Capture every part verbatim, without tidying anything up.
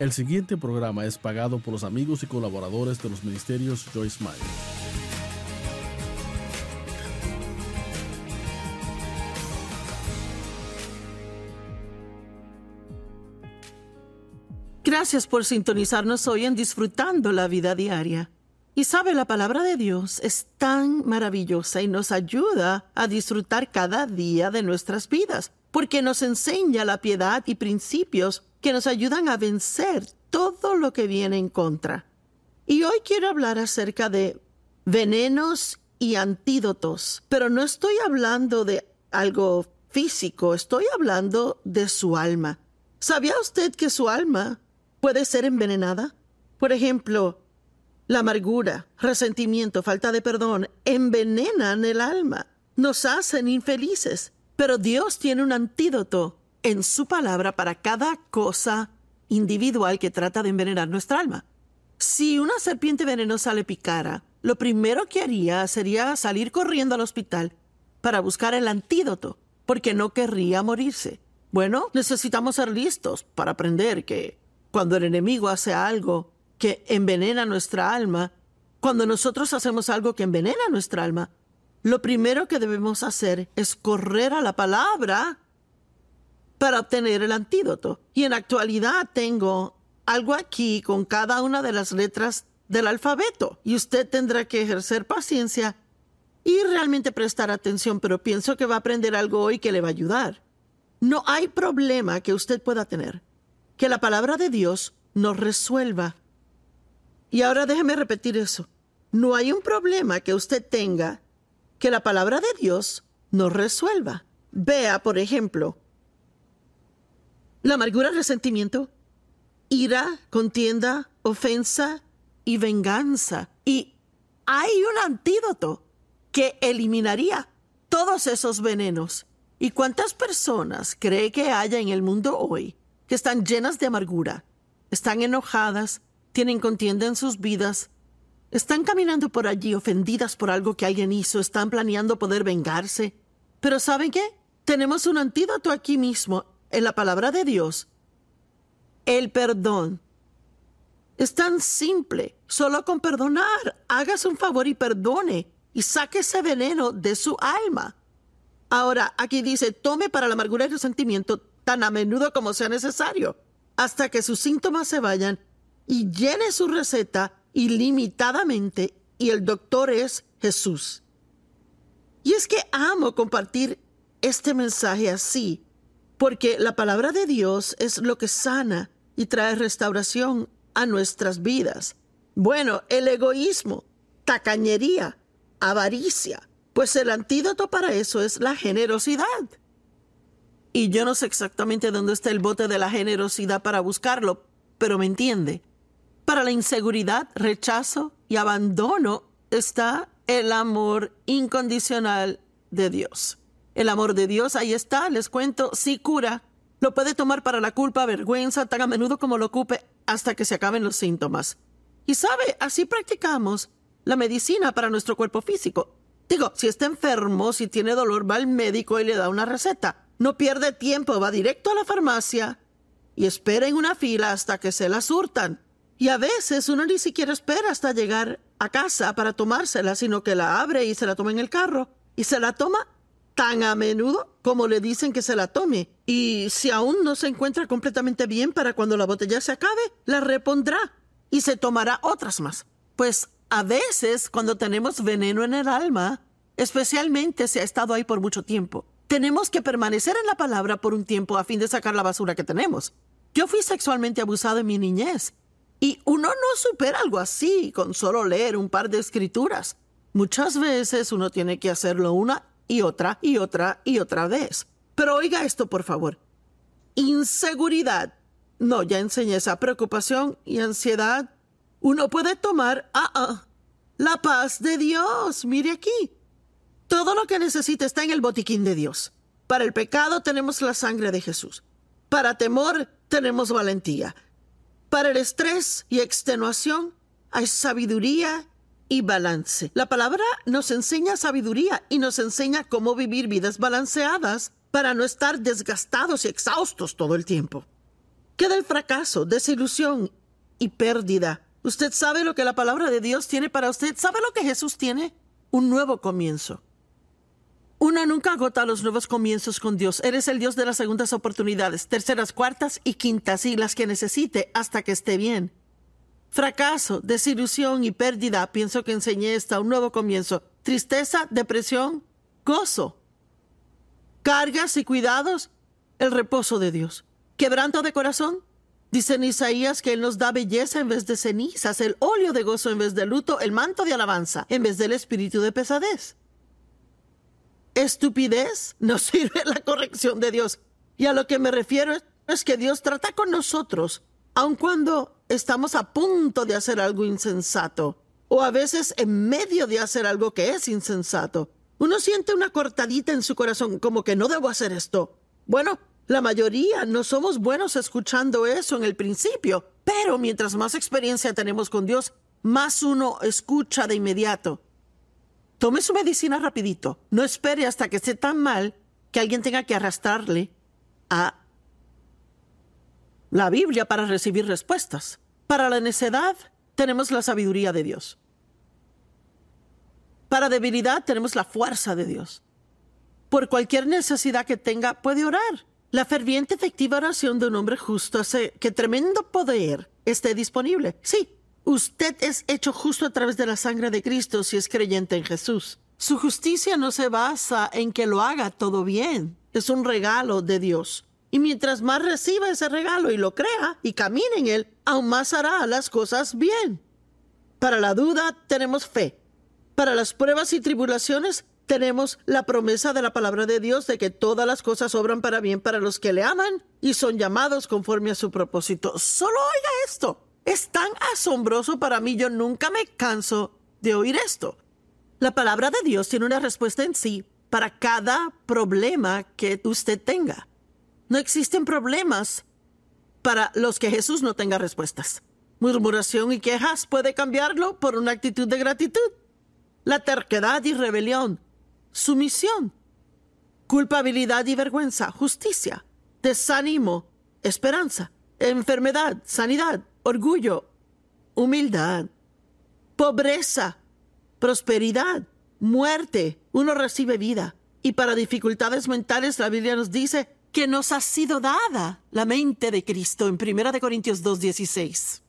El siguiente programa es pagado por los amigos y colaboradores de los ministerios Joyce Meyer. Gracias por sintonizarnos hoy en Disfrutando la Vida Diaria. Y sabe, la palabra de Dios es tan maravillosa y nos ayuda a disfrutar cada día de nuestras vidas, porque nos enseña la piedad y principios que nos ayudan a vencer todo lo que viene en contra. Y hoy quiero hablar acerca de venenos y antídotos, pero no estoy hablando de algo físico, estoy hablando de su alma. ¿Sabía usted que su alma puede ser envenenada? Por ejemplo, la amargura, resentimiento, falta de perdón envenenan el alma, nos hacen infelices. Pero Dios tiene un antídoto en su palabra para cada cosa individual que trata de envenenar nuestra alma. Si una serpiente venenosa le picara, lo primero que haría sería salir corriendo al hospital para buscar el antídoto, porque no querría morirse. Bueno, necesitamos ser listos para aprender que cuando el enemigo hace algo que envenena nuestra alma, cuando nosotros hacemos algo que envenena nuestra alma, lo primero que debemos hacer es correr a la palabra para obtener el antídoto. Y en la actualidad tengo algo aquí con cada una de las letras del alfabeto. Y usted tendrá que ejercer paciencia y realmente prestar atención, pero pienso que va a aprender algo hoy que le va a ayudar. No hay problema que usted pueda tener que la palabra de Dios nos resuelva. Y ahora déjeme repetir eso. No hay un problema que usted tenga que la palabra de Dios nos resuelva. Vea, por ejemplo, la amargura, resentimiento, ira, contienda, ofensa y venganza. Y hay un antídoto que eliminaría todos esos venenos. ¿Y cuántas personas cree que haya en el mundo hoy que están llenas de amargura, están enojadas, tienen contienda en sus vidas, están caminando por allí ofendidas por algo que alguien hizo, están planeando poder vengarse? Pero ¿saben qué? Tenemos un antídoto aquí mismo, en la palabra de Dios. El perdón. Es tan simple, solo con perdonar. Hágase un favor y perdone, y saque ese veneno de su alma. Ahora, aquí dice, tome para la amargura y resentimiento tan a menudo como sea necesario, hasta que sus síntomas se vayan, y llene su receta ilimitadamente, y el doctor es Jesús. Y es que amo compartir este mensaje así, porque la palabra de Dios es lo que sana y trae restauración a nuestras vidas. Bueno, el egoísmo, tacañería, avaricia, pues el antídoto para eso es la generosidad. Y yo no sé exactamente dónde está el bote de la generosidad para buscarlo, pero me entiende. Para la inseguridad, rechazo y abandono está el amor incondicional de Dios. El amor de Dios, ahí está, les cuento, sí cura. Lo puede tomar para la culpa, vergüenza, tan a menudo como lo ocupe, hasta que se acaben los síntomas. Y sabe, así practicamos la medicina para nuestro cuerpo físico. Digo, si está enfermo, si tiene dolor, va al médico y le da una receta. No pierde tiempo, va directo a la farmacia y espera en una fila hasta que se la surtan. Y a veces uno ni siquiera espera hasta llegar a casa para tomársela, sino que la abre y se la toma en el carro. Y se la toma tan a menudo como le dicen que se la tome. Y si aún no se encuentra completamente bien, para cuando la botella se acabe, la repondrá y se tomará otras más. Pues a veces, cuando tenemos veneno en el alma, especialmente si ha estado ahí por mucho tiempo, tenemos que permanecer en la palabra por un tiempo a fin de sacar la basura que tenemos. Yo fui sexualmente abusado en mi niñez, y uno no supera algo así con solo leer un par de escrituras. Muchas veces uno tiene que hacerlo una y otra y otra y otra vez. Pero oiga esto, por favor. Inseguridad. No, ya enseñé esa. Preocupación y ansiedad. Uno puede tomar ah, ah, la paz de Dios. Mire aquí. Todo lo que necesita está en el botiquín de Dios. Para el pecado tenemos la sangre de Jesús. Para temor tenemos valentía. Para el estrés y extenuación hay sabiduría y balance. La palabra nos enseña sabiduría y nos enseña cómo vivir vidas balanceadas para no estar desgastados y exhaustos todo el tiempo. ¿Qué del fracaso, desilusión y pérdida? ¿Usted sabe lo que la palabra de Dios tiene para usted? ¿Sabe lo que Jesús tiene? Un nuevo comienzo. Uno nunca agota los nuevos comienzos con Dios. Eres el Dios de las segundas oportunidades, terceras, cuartas y quintas, y las que necesite hasta que esté bien. Fracaso, desilusión y pérdida. Pienso que enseñé esta, un nuevo comienzo. Tristeza, depresión, gozo. Cargas y cuidados, el reposo de Dios. Quebranto de corazón. Dice en Isaías que Él nos da belleza en vez de cenizas, el óleo de gozo en vez de luto, el manto de alabanza en vez del espíritu de pesadez. Estupidez, no sirve la corrección de Dios. Y a lo que me refiero es, es que Dios trata con nosotros, aun cuando estamos a punto de hacer algo insensato, o a veces en medio de hacer algo que es insensato. Uno siente una cortadita en su corazón, como que no debo hacer esto. Bueno, la mayoría no somos buenos escuchando eso en el principio, pero mientras más experiencia tenemos con Dios, más uno escucha de inmediato. Tome su medicina rapidito. No espere hasta que esté tan mal que alguien tenga que arrastrarle a la Biblia para recibir respuestas. Para la necedad tenemos la sabiduría de Dios. Para debilidad tenemos la fuerza de Dios. Por cualquier necesidad que tenga, puede orar. La ferviente, efectiva oración de un hombre justo hace que tremendo poder esté disponible. Sí, usted es hecho justo a través de la sangre de Cristo si es creyente en Jesús. Su justicia no se basa en que lo haga todo bien. Es un regalo de Dios. Y mientras más reciba ese regalo y lo crea y camine en él, aún más hará las cosas bien. Para la duda tenemos fe. Para las pruebas y tribulaciones tenemos la promesa de la palabra de Dios de que todas las cosas obran para bien para los que le aman y son llamados conforme a su propósito. Solo oiga esto. Es tan asombroso para mí, yo nunca me canso de oír esto. La palabra de Dios tiene una respuesta en sí para cada problema que usted tenga. No existen problemas para los que Jesús no tenga respuestas. Murmuración y quejas puede cambiarlo por una actitud de gratitud. La terquedad y rebelión, sumisión, culpabilidad y vergüenza, justicia, desánimo, esperanza, enfermedad, sanidad, orgullo, humildad, pobreza, prosperidad, muerte. Uno recibe vida. Y para dificultades mentales, la Biblia nos dice que nos ha sido dada la mente de Cristo en primera de Corintios dos dieciséis.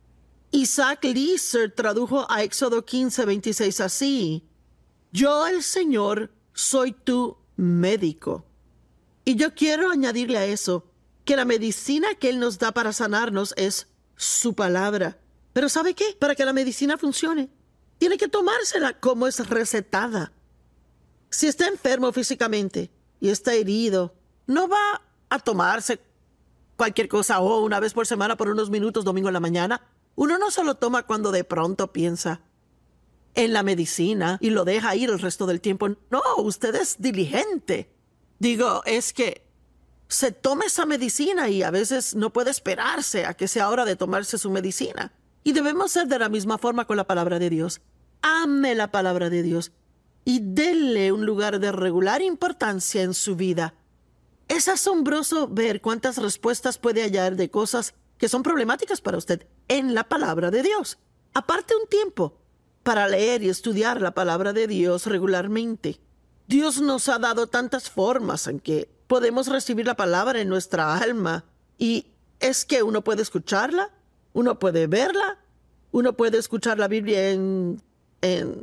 Isaac Leeser tradujo a Éxodo quince veintiséis así: Yo, el Señor, soy tu médico. Y yo quiero añadirle a eso que la medicina que Él nos da para sanarnos es su palabra. Pero ¿sabe qué? Para que la medicina funcione, tiene que tomársela como es recetada. Si está enfermo físicamente y está herido, no va a tomarse cualquier cosa o una vez por semana por unos minutos domingo en la mañana. Uno no se lo toma cuando de pronto piensa en la medicina y lo deja ir el resto del tiempo. No, usted es diligente. Digo, es que se toma esa medicina y a veces no puede esperarse a que sea hora de tomarse su medicina. Y debemos ser de la misma forma con la palabra de Dios. Ame la palabra de Dios y déle un lugar de regular importancia en su vida. Es asombroso ver cuántas respuestas puede hallar de cosas que son problemáticas para usted en la palabra de Dios. Aparte un tiempo para leer y estudiar la palabra de Dios regularmente. Dios nos ha dado tantas formas en que podemos recibir la palabra en nuestra alma. Y es que uno puede escucharla, uno puede verla, uno puede escuchar la Biblia en, en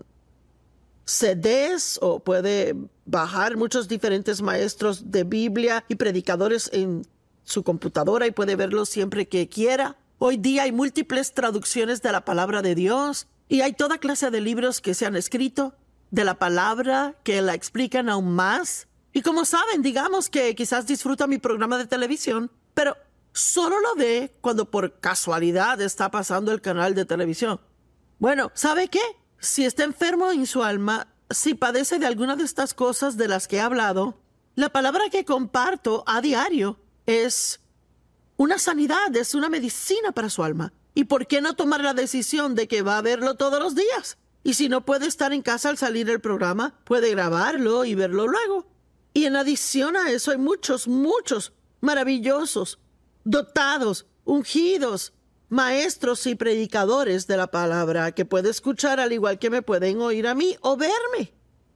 C Ds o puede bajar muchos diferentes maestros de Biblia y predicadores en su computadora y puede verlo siempre que quiera. Hoy día hay múltiples traducciones de la palabra de Dios y hay toda clase de libros que se han escrito de la palabra que la explican aún más. Y como saben, digamos que quizás disfruta mi programa de televisión, pero solo lo ve cuando por casualidad está pasando el canal de televisión. Bueno, ¿sabe qué? Si está enfermo en su alma, si padece de alguna de estas cosas de las que he hablado, la palabra que comparto a diario es una sanidad, es una medicina para su alma. ¿Y por qué no tomar la decisión de que va a verlo todos los días? Y si no puede estar en casa al salir el programa, puede grabarlo y verlo luego. Y en adición a eso hay muchos, muchos maravillosos dotados, ungidos, maestros y predicadores de la palabra que puede escuchar al igual que me pueden oír a mí o verme.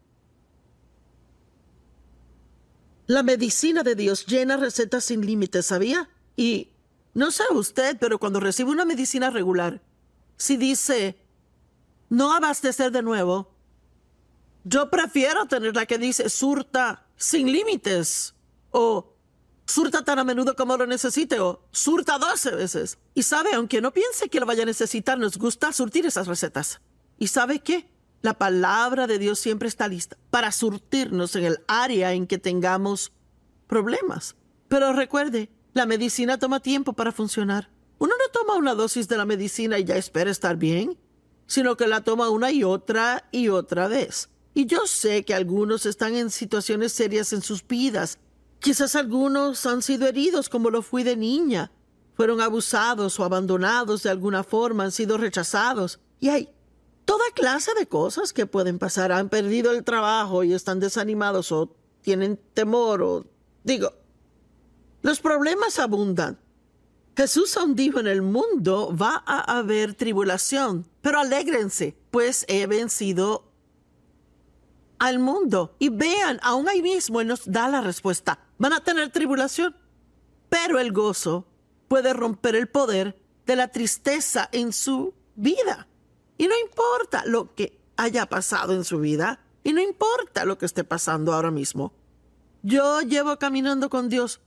La medicina de Dios llena recetas sin límites, ¿sabía? Y no sé usted, pero cuando recibo una medicina regular, si dice no abastecer de nuevo, yo prefiero tener la que dice surta sin límites o surta tan a menudo como lo necesite o surta doce veces. Y sabe, aunque no piense que lo vaya a necesitar, nos gusta surtir esas recetas. ¿Y sabe qué? La palabra de Dios siempre está lista para surtirnos en el área en que tengamos problemas. Pero recuerde, la medicina toma tiempo para funcionar. Uno no toma una dosis de la medicina y ya espera estar bien, sino que la toma una y otra y otra vez. Y yo sé que algunos están en situaciones serias en sus vidas. Quizás algunos han sido heridos como lo fui de niña. Fueron abusados o abandonados de alguna forma, han sido rechazados. Y hay toda clase de cosas que pueden pasar. Han perdido el trabajo y están desanimados o tienen temor o... Digo, los problemas abundan. Jesús aún dijo, en el mundo va a haber tribulación, pero alégrense, pues he vencido al mundo. Y vean, aún ahí mismo Él nos da la respuesta. Van a tener tribulación, pero el gozo puede romper el poder de la tristeza en su vida. Y no importa lo que haya pasado en su vida, y no importa lo que esté pasando ahora mismo. Yo llevo caminando con Dios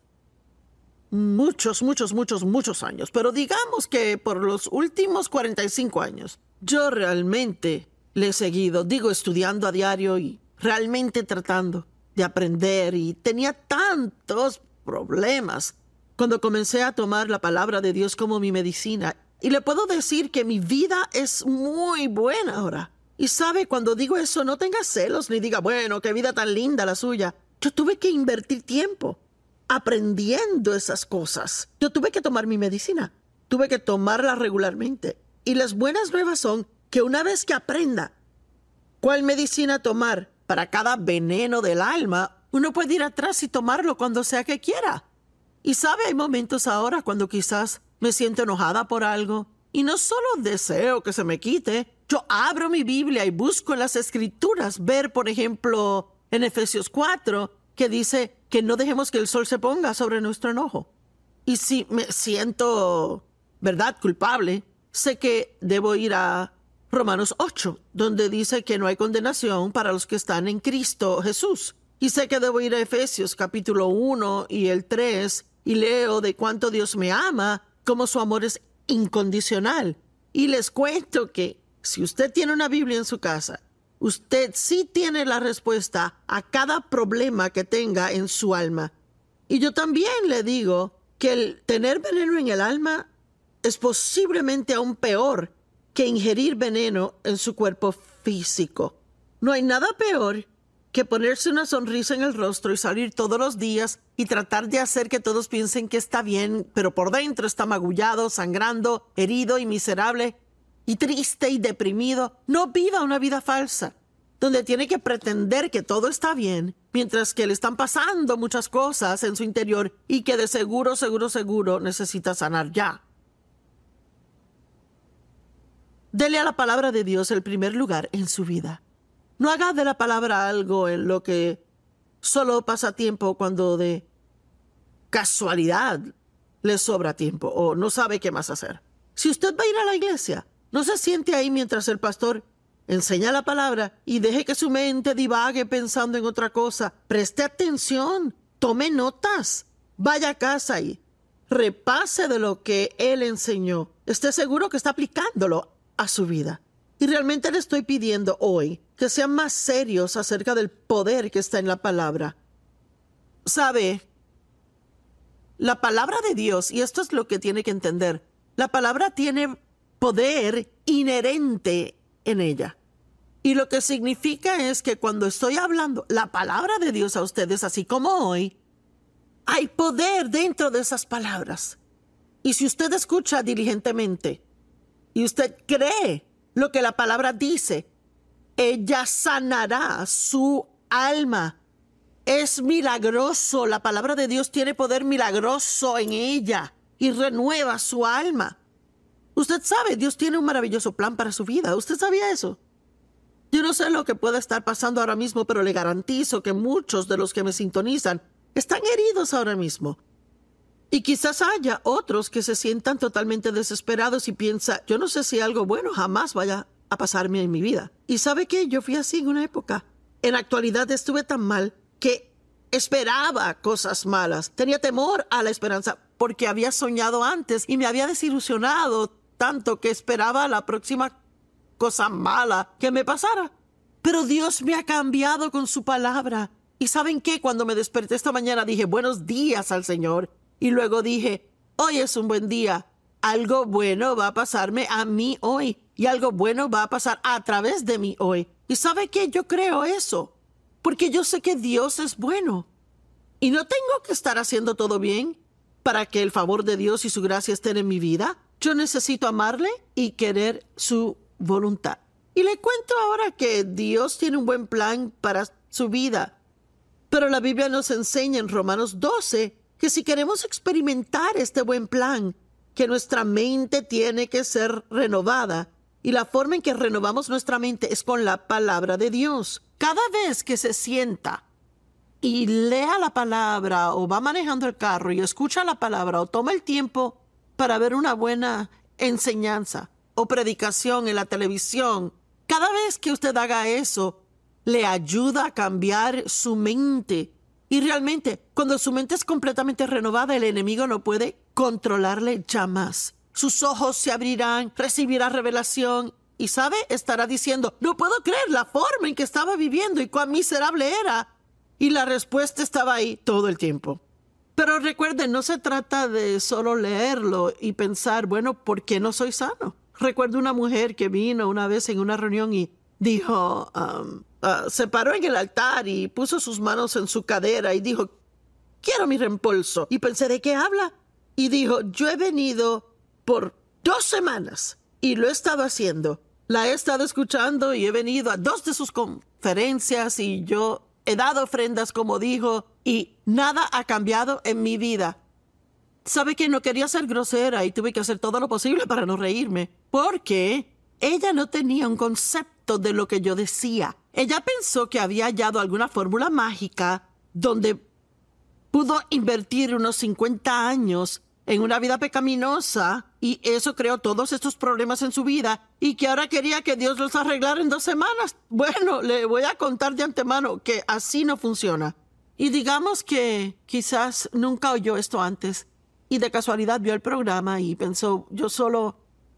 muchos, muchos, muchos, muchos años, pero digamos que por los últimos cuarenta y cinco años, yo realmente le he seguido, digo, estudiando a diario y realmente tratando de aprender, y tenía tantos problemas cuando comencé a tomar la palabra de Dios como mi medicina. Y le puedo decir que mi vida es muy buena ahora. Y sabe, cuando digo eso, no tenga celos ni diga, bueno, qué vida tan linda la suya. Yo tuve que invertir tiempo aprendiendo esas cosas. Yo tuve que tomar mi medicina. Tuve que tomarla regularmente. Y las buenas nuevas son que una vez que aprenda cuál medicina tomar para cada veneno del alma, uno puede ir atrás y tomarlo cuando sea que quiera. Y sabe, hay momentos ahora cuando quizás me siento enojada por algo y no solo deseo que se me quite. Yo abro mi Biblia y busco en las Escrituras ver, por ejemplo, en Efesios cuatro, que dice que no dejemos que el sol se ponga sobre nuestro enojo. Y si me siento, ¿verdad?, culpable, sé que debo ir a Romanos ocho, donde dice que no hay condenación para los que están en Cristo Jesús. Y sé que debo ir a Efesios capítulo uno y el tres, y leo de cuánto Dios me ama, cómo su amor es incondicional. Y les cuento que si usted tiene una Biblia en su casa, usted sí tiene la respuesta a cada problema que tenga en su alma. Y yo también le digo que el tener veneno en el alma es posiblemente aún peor que ingerir veneno en su cuerpo físico. No hay nada peor que ponerse una sonrisa en el rostro y salir todos los días y tratar de hacer que todos piensen que está bien, pero por dentro está magullado, sangrando, herido y miserable, y triste y deprimido. No viva una vida falsa, donde tiene que pretender que todo está bien, mientras que le están pasando muchas cosas en su interior y que de seguro, seguro, seguro necesita sanar ya. Dele a la palabra de Dios el primer lugar en su vida. No haga de la palabra algo en lo que solo pasa tiempo cuando de casualidad le sobra tiempo o no sabe qué más hacer. Si usted va a ir a la iglesia, no se siente ahí mientras el pastor enseña la palabra y deje que su mente divague pensando en otra cosa. Preste atención, tome notas, vaya a casa y repase de lo que él enseñó. Esté seguro que está aplicándolo a su vida. Y realmente le estoy pidiendo hoy que sean más serios acerca del poder que está en la palabra. ¿Sabe? La palabra de Dios, y esto es lo que tiene que entender, la palabra tiene poder inherente en ella. Y lo que significa es que cuando estoy hablando la palabra de Dios a ustedes, así como hoy, hay poder dentro de esas palabras. Y si usted escucha diligentemente y usted cree lo que la palabra dice, ella sanará su alma. Es milagroso. La palabra de Dios tiene poder milagroso en ella. y renueva su alma. Usted sabe, Dios tiene un maravilloso plan para su vida. ¿Usted sabía eso? Yo no sé lo que pueda estar pasando ahora mismo, pero le garantizo que muchos de los que me sintonizan están heridos ahora mismo. Y quizás haya otros que se sientan totalmente desesperados y piensan, yo no sé si algo bueno jamás vaya a pasarme en mi vida. ¿Y sabe qué? Yo fui así en una época. En la actualidad estuve tan mal que esperaba cosas malas. Tenía temor a la esperanza porque había soñado antes y me había desilusionado tanto que esperaba la próxima cosa mala que me pasara. Pero Dios me ha cambiado con su palabra. ¿Y saben qué? Cuando me desperté esta mañana dije buenos días al Señor. Y luego dije, hoy es un buen día. Algo bueno va a pasarme a mí hoy. Y algo bueno va a pasar a través de mí hoy. ¿Y sabe qué? Yo creo eso. Porque yo sé que Dios es bueno. Y no tengo que estar haciendo todo bien para que el favor de Dios y su gracia estén en mi vida. Yo necesito amarle y querer su voluntad. Y le cuento ahora que Dios tiene un buen plan para su vida. Pero la Biblia nos enseña en Romanos doce que si queremos experimentar este buen plan, que nuestra mente tiene que ser renovada. Y la forma en que renovamos nuestra mente es con la palabra de Dios. Cada vez que se sienta y lea la palabra o va manejando el carro y escucha la palabra o toma el tiempo para ver una buena enseñanza o predicación en la televisión, cada vez que usted haga eso, le ayuda a cambiar su mente. Y realmente, cuando su mente es completamente renovada, el enemigo no puede controlarle jamás. Sus ojos se abrirán, recibirá revelación y, ¿sabe? Estará diciendo, no puedo creer la forma en que estaba viviendo y cuán miserable era. Y la respuesta estaba ahí todo el tiempo. Pero recuerden, no se trata de solo leerlo y pensar, bueno, ¿por qué no soy sano? Recuerdo una mujer que vino una vez en una reunión y dijo, um, uh, se paró en el altar y puso sus manos en su cadera y dijo, quiero mi reembolso. Y pensé, ¿de qué habla? Y dijo, yo he venido por dos semanas y lo he estado haciendo. La he estado escuchando y he venido a dos de sus conferencias y yo he dado ofrendas, como dijo, y nada ha cambiado en mi vida. ¿Sabe que no quería ser grosera y tuve que hacer todo lo posible para no reírme? Porque ella no tenía un concepto de lo que yo decía. Ella pensó que había hallado alguna fórmula mágica donde pudo invertir unos cincuenta años en una vida pecaminosa y eso creó todos estos problemas en su vida y que ahora quería que Dios los arreglara en dos semanas. Bueno, le voy a contar de antemano que así no funciona. Y digamos que quizás nunca oyó esto antes y de casualidad vio el programa y pensó, yo solo,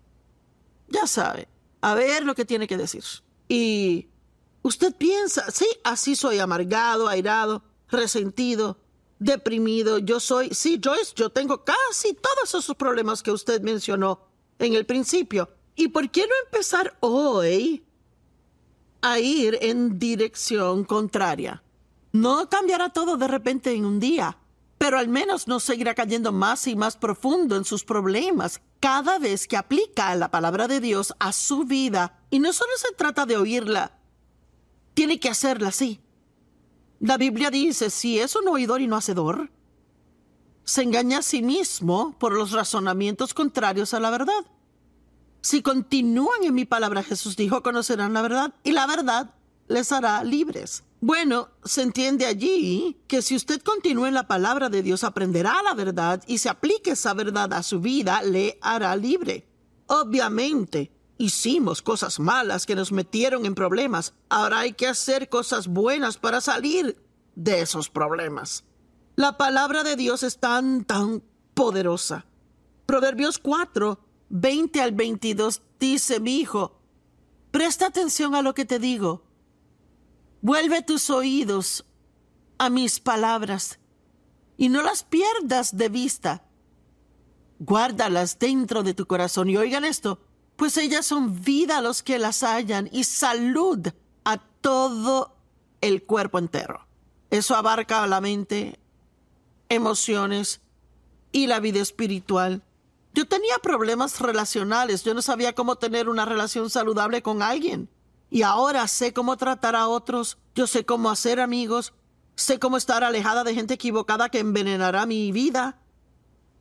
ya sabe, a ver lo que tiene que decir. Y usted piensa, sí, así soy, amargado, airado, resentido, deprimido. Yo soy, sí, Joyce, yo tengo casi todos esos problemas que usted mencionó en el principio. ¿Y por qué no empezar hoy a ir en dirección contraria? No cambiará todo de repente en un día, pero al menos no seguirá cayendo más y más profundo en sus problemas cada vez que aplica la palabra de Dios a su vida. Y no solo se trata de oírla, tiene que hacerla así. La Biblia dice, si es un oidor y no hacedor, se engaña a sí mismo por los razonamientos contrarios a la verdad. Si continúan en mi palabra, Jesús dijo, conocerán la verdad y la verdad les hará libres. Bueno, se entiende allí que si usted continúa en la palabra de Dios, aprenderá la verdad y si aplica esa verdad a su vida, le hará libre. Obviamente, hicimos cosas malas que nos metieron en problemas. Ahora hay que hacer cosas buenas para salir de esos problemas. La palabra de Dios es tan, tan poderosa. Proverbios cuatro, veinte al veintidós dice, mi hijo, presta atención a lo que te digo. Vuelve tus oídos a mis palabras y no las pierdas de vista. Guárdalas dentro de tu corazón y oigan esto, pues ellas son vida a los que las hallan y salud a todo el cuerpo entero. Eso abarca la mente, emociones y la vida espiritual. Yo tenía problemas relacionales. Yo no sabía cómo tener una relación saludable con alguien. Y ahora sé cómo tratar a otros. Yo sé cómo hacer amigos. Sé cómo estar alejada de gente equivocada que envenenará mi vida.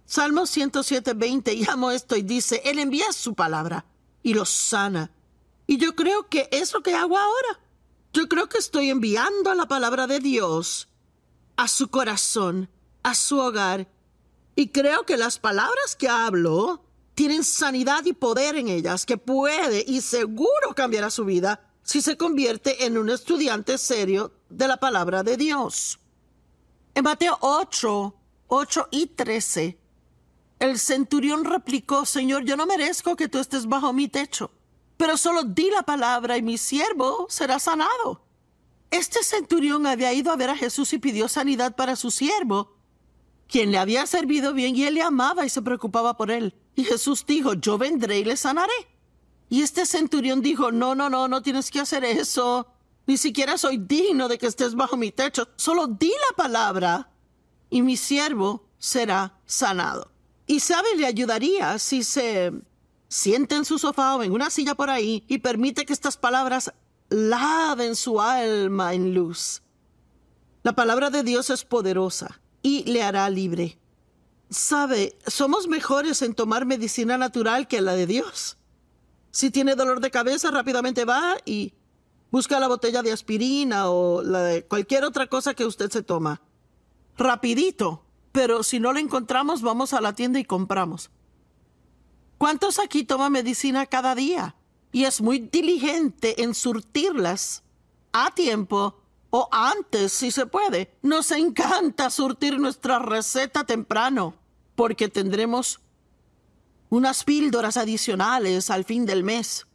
Salmo ciento siete, veinte, y amo esto, y dice, Él envía su palabra y los sana. Y yo creo que es lo que hago ahora. Yo creo que estoy enviando la palabra de Dios a su corazón, a su hogar. Y creo que las palabras que hablo tienen sanidad y poder en ellas que puede y seguro cambiará su vida si se convierte en un estudiante serio de la palabra de Dios. En Mateo ocho, ocho y trece, el centurión replicó, Señor, yo no merezco que tú estés bajo mi techo, pero solo di la palabra y mi siervo será sanado. Este centurión había ido a ver a Jesús y pidió sanidad para su siervo, quien le había servido bien, y él le amaba y se preocupaba por él. Y Jesús dijo, yo vendré y le sanaré. Y este centurión dijo, no, no, no, no tienes que hacer eso. Ni siquiera soy digno de que estés bajo mi techo. Solo di la palabra y mi siervo será sanado. Y sabe, le ayudaría si se sienta en su sofá o en una silla por ahí y permite que estas palabras laven su alma en luz. La palabra de Dios es poderosa y le hará libre. Sabe, somos mejores en tomar medicina natural que la de Dios. Si tiene dolor de cabeza, rápidamente va y busca la botella de aspirina o la de cualquier otra cosa que usted se toma. Rapidito. Pero si no lo encontramos, vamos a la tienda y compramos. ¿Cuántos aquí toman medicina cada día? Y es muy diligente en surtirlas a tiempo o antes, si se puede. Nos encanta surtir nuestra receta temprano, porque tendremos unas píldoras adicionales al fin del mes.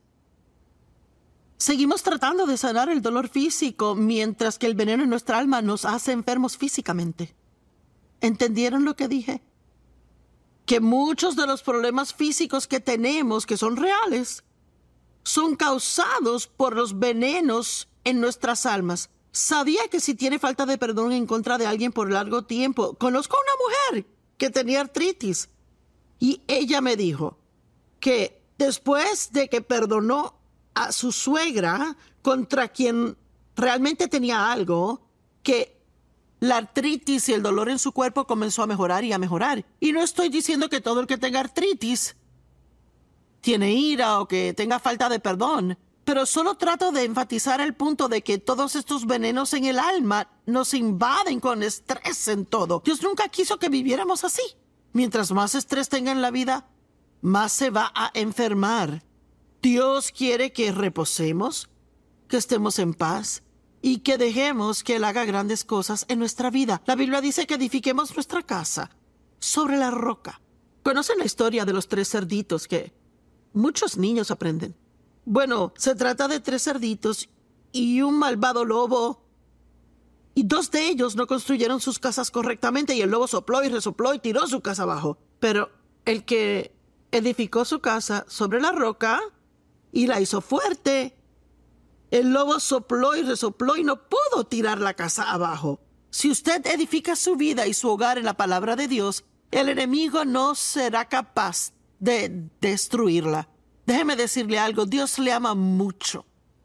Seguimos tratando de sanar el dolor físico, mientras que el veneno en nuestra alma nos hace enfermos físicamente. ¿Entendieron lo que dije? Que muchos de los problemas físicos que tenemos, que son reales, son causados por los venenos en nuestras almas. Sabía que si tiene falta de perdón en contra de alguien por largo tiempo, conozco a una mujer que tenía artritis y ella me dijo que después de que perdonó a su suegra contra quien realmente tenía algo, que la artritis y el dolor en su cuerpo comenzó a mejorar y a mejorar. Y no estoy diciendo que todo el que tenga artritis tiene ira o que tenga falta de perdón, pero solo trato de enfatizar el punto de que todos estos venenos en el alma nos invaden con estrés en todo. Dios nunca quiso que viviéramos así. Mientras más estrés tenga en la vida, más se va a enfermar. Dios quiere que reposemos, que estemos en paz y que dejemos que Él haga grandes cosas en nuestra vida. La Biblia dice que edifiquemos nuestra casa sobre la roca. ¿Conocen la historia de los tres cerditos que muchos niños aprenden? Bueno, se trata de tres cerditos y un malvado lobo. Y dos de ellos no construyeron sus casas correctamente y el lobo sopló y resopló y tiró su casa abajo. Pero el que edificó su casa sobre la roca y la hizo fuerte, el lobo sopló y resopló y no pudo tirar la casa abajo. Si usted edifica su vida y su hogar en la palabra de Dios, el enemigo no será capaz de destruirla. Déjeme decirle algo, Dios le ama mucho.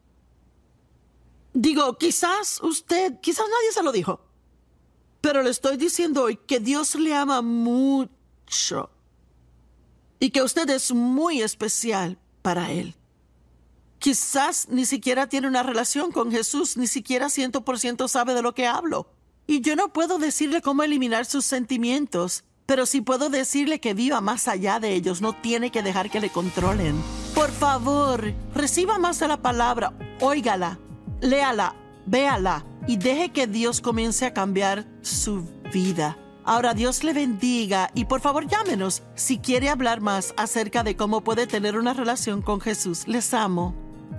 Digo, quizás usted, quizás nadie se lo dijo, pero le estoy diciendo hoy que Dios le ama mucho y que usted es muy especial para Él. Quizás ni siquiera tiene una relación con Jesús, ni siquiera cien por ciento sabe de lo que hablo. Y yo no puedo decirle cómo eliminar sus sentimientos, pero sí puedo decirle que viva más allá de ellos. No tiene que dejar que le controlen. Por favor, reciba más de la palabra, óigala, léala, véala y deje que Dios comience a cambiar su vida. Ahora Dios le bendiga y por favor llámenos si quiere hablar más acerca de cómo puede tener una relación con Jesús. Les amo.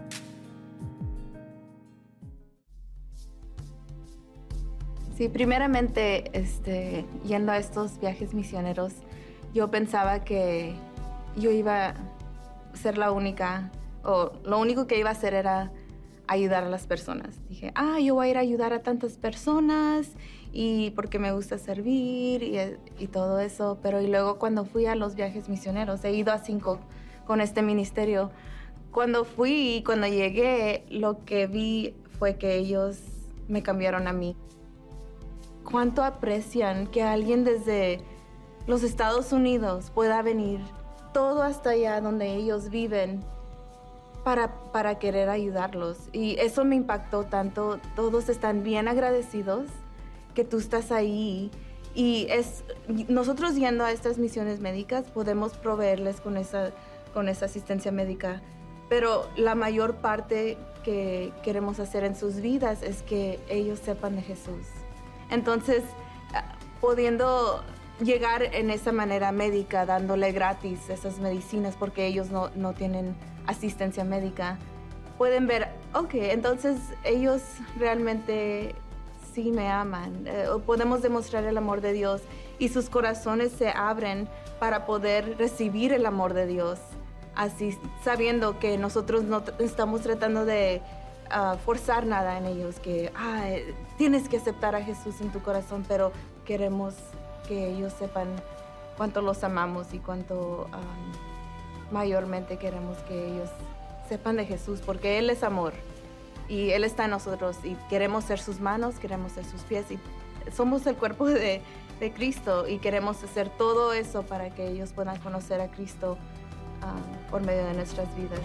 Sí, primeramente, este, yendo a estos viajes misioneros, yo pensaba que yo iba a ser la única, o lo único que iba a hacer era ayudar a las personas. Dije, ah, yo voy a ir a ayudar a tantas personas, y porque me gusta servir y, y todo eso. Pero y luego cuando fui a los viajes misioneros, he ido a cinco con este ministerio. Cuando fui y cuando llegué, lo que vi fue que ellos me cambiaron a mí. Cuánto aprecian que alguien desde los Estados Unidos pueda venir todo hasta allá donde ellos viven para, para querer ayudarlos. Y eso me impactó tanto. Todos están bien agradecidos que tú estás ahí. Y es, nosotros yendo a estas misiones médicas podemos proveerles con esa, con esa asistencia médica. Pero la mayor parte que queremos hacer en sus vidas es que ellos sepan de Jesús. Entonces, pudiendo llegar en esa manera médica, dándole gratis esas medicinas porque ellos no, no tienen asistencia médica, pueden ver, ok, entonces ellos realmente sí me aman. Eh, podemos demostrar el amor de Dios y sus corazones se abren para poder recibir el amor de Dios, así sabiendo que nosotros no estamos tratando de uh, forzar nada en ellos, que ah, tienes que aceptar a Jesús en tu corazón, pero queremos que ellos sepan cuánto los amamos y cuánto um, mayormente queremos que ellos sepan de Jesús, porque Él es amor y Él está en nosotros y queremos ser sus manos, queremos ser sus pies y somos el cuerpo de, de Cristo y queremos hacer todo eso para que ellos puedan conocer a Cristo um, por medio de nuestras vidas.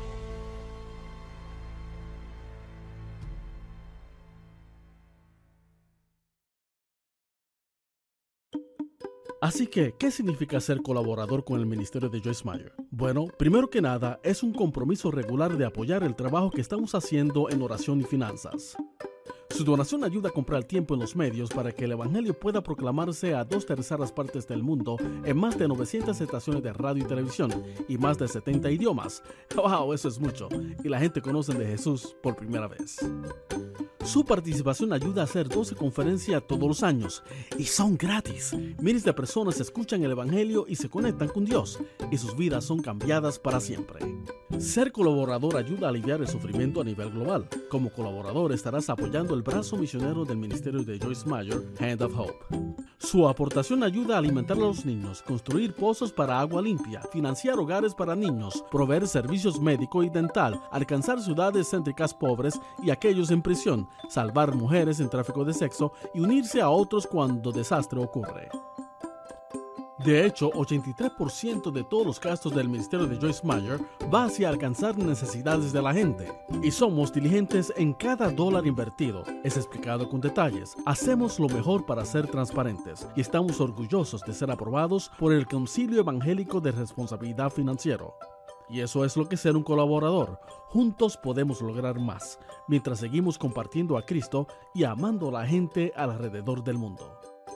Así que, ¿qué significa ser colaborador con el ministerio de Joyce Meyer? Bueno, primero que nada, es un compromiso regular de apoyar el trabajo que estamos haciendo en oración y finanzas. Su donación ayuda a comprar tiempo en los medios para que el evangelio pueda proclamarse a dos terceras partes del mundo en más de novecientas estaciones de radio y televisión y más de setenta idiomas. ¡Wow! Eso es mucho. Y la gente conoce de Jesús por primera vez. Su participación ayuda a hacer doce conferencias todos los años y son gratis. Miles de personas escuchan el evangelio y se conectan con Dios y sus vidas son cambiadas para siempre. Ser colaborador ayuda a aliviar el sufrimiento a nivel global. Como colaborador estarás apoyando el brazo misionero del ministerio de Joyce Meyer, Hand of Hope. Su aportación ayuda a alimentar a los niños, construir pozos para agua limpia, financiar hogares para niños, proveer servicios médico y dental, alcanzar ciudades céntricas pobres y aquellos en prisión, salvar mujeres en tráfico de sexo y unirse a otros cuando desastre ocurre. De hecho, ochenta y tres por ciento de todos los gastos del ministerio de Joyce Meyer va hacia alcanzar necesidades de la gente. Y somos diligentes en cada dólar invertido. Es explicado con detalles. Hacemos lo mejor para ser transparentes y estamos orgullosos de ser aprobados por el Concilio Evangélico de Responsabilidad Financiero. Y eso es lo que es ser un colaborador. Juntos podemos lograr más, mientras seguimos compartiendo a Cristo y amando a la gente alrededor del mundo.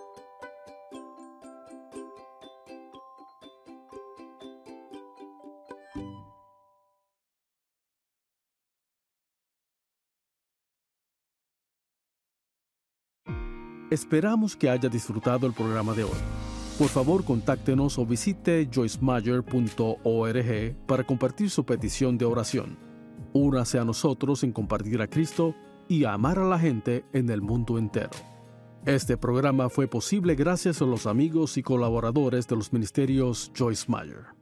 Esperamos que haya disfrutado el programa de hoy. Por favor, contáctenos o visite joyce meyer punto org para compartir su petición de oración. Únase a nosotros en compartir a Cristo y a amar a la gente en el mundo entero. Este programa fue posible gracias a los amigos y colaboradores de los ministerios Joyce Meyer.